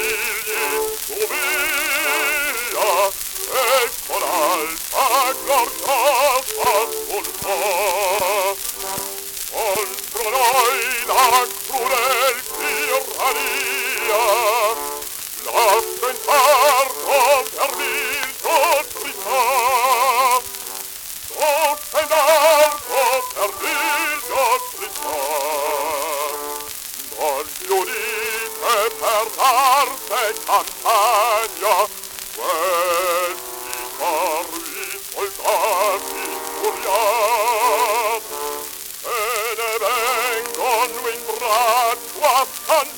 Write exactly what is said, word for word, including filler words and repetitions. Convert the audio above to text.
Stovea e con alta carcassa ascoltò contro noi la crudel tirania, la sentar con perdido trità, lo sentar con perdido trità, non gli udite per d'arte campagna, questi carri soldati furiati, e ne vengono in braccio a